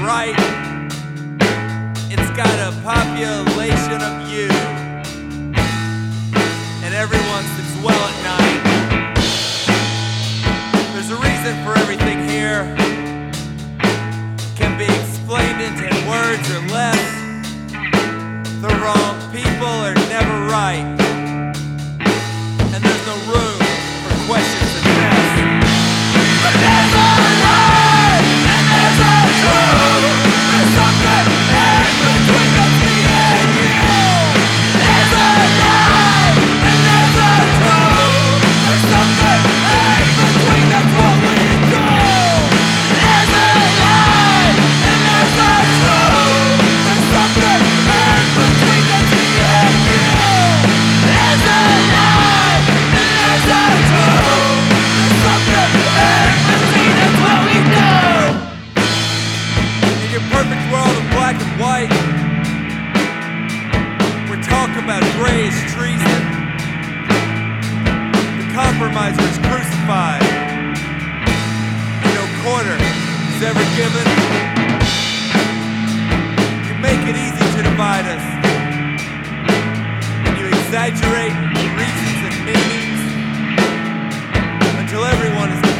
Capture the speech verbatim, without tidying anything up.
right. It's got a population of you, and everyone sleeps well at night. There's a reason for everything here. Can be explained in ten words or less. The wrong people are never right, and there's no room for questions and mess. But there's a lie, and there's a truth. There's something in between us, me and you. There's a lie, and there's a truth. There's something in between us, what we do. There's a lie, and there's a truth. There's something in between us, me and you. There's a lie, and there's a truth. There's something in between us, what we do. In your perfect world of black and white, we're talking about gray as treason. The compromiser is crucified, and no quarter is ever given. You make it easy to divide us, and you exaggerate reasons and meanings until everyone is